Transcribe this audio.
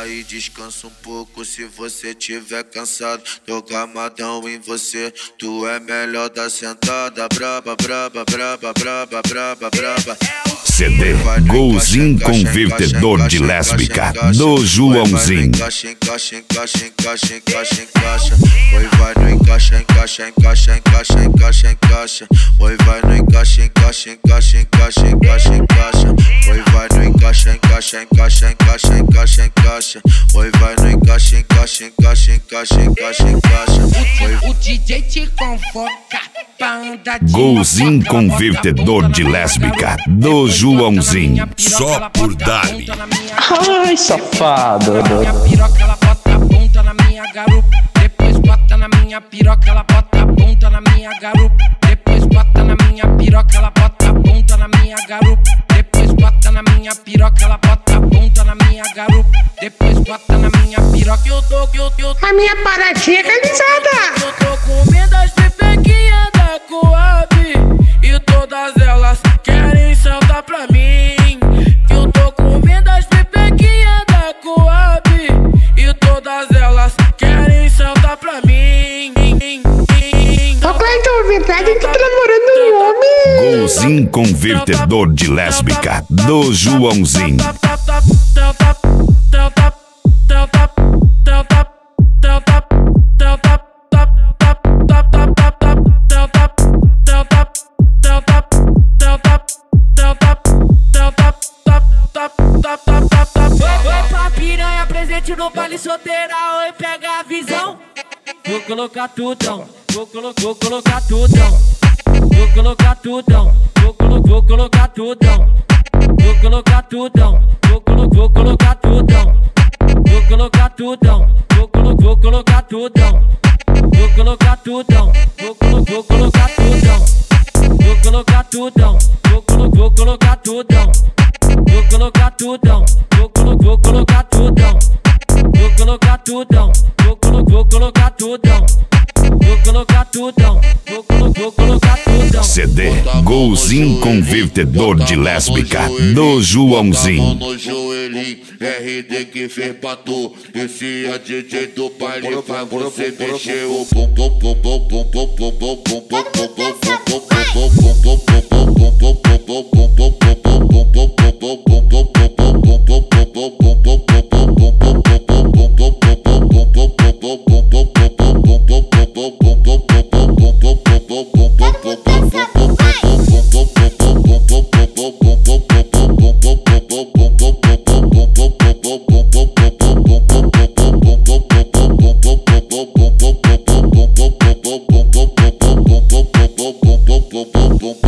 e descansa um pouco se você tiver cansado. Tô gamadão em você, tu é melhor da sentada. Braba, braba, braba, braba, braba, braba. CD Golzinho Convertedor de Lésbica do Joãozinho. Encaixa, encaixa, encaixa, encaixa, encaixa, encaixa. Oi, vai no encaixa, encaixa, encaixa, encaixa, encaixa, encaixa. Oi, vai no encaixa, encaixa, encaixa, encaixa, encaixa, encaixa. Oi, vai no encaixa, encaixa, encaixa, encaixa, encaixa, encaixa. Oi, vai no encaixa, encaixa, encaixa, encaixa, encaixa, encaixa. O DJ te convoca pra andar de Golzinho Convertedor de Lésbica do Joãozinho. Só por Dali. Ai, safado. Minha piroca, ela bota a ponta na minha garupa. Depois bota na minha piroca, ela bota a ponta na minha garupa. Depois bota na minha piroca, ela bota a ponta na minha garupa. Depois bota na minha piroca, ela bota a ponta na minha garupa. Depois bota na minha piroca, eu tô. A minha paradinha é calizada. Eu tô comendo as pepequinhas da Coab e todas elas querem sentar pra mim. Eu tô comendo as pepequinhas da Coab e todas elas querem sentar pra mim. Ô Cleiton, verdade que tu tá namorando um homem? Golzinho Convertedor de Lésbica do Joãozinho. Opa, piranha presente no baile solteira, oi, pega a visão. Vou colocar tudão, vou colocar tudão. Vou colocar tudão, vou colocar tudão. Vou colocar tudão, vou colocar tudão. Vou colocar tudão, vou colocar tudão. Vou colocar tudão, vou colocar tudão. Vou colocar tudão, vou colocar tudão. Vou colocar tudão, vou colocar tudão. Vou colocar tudão, vou colocar tudão. Vou colocar tudão, vou colocar tudão. CD Golzinho Convertedor de Lésbica do Joãozinho. No joelhinho, RD que fez pra tu. Esse é DJ do baile, faz você mexer o bum bum bum bum bum bum bum bum bum bum bum bum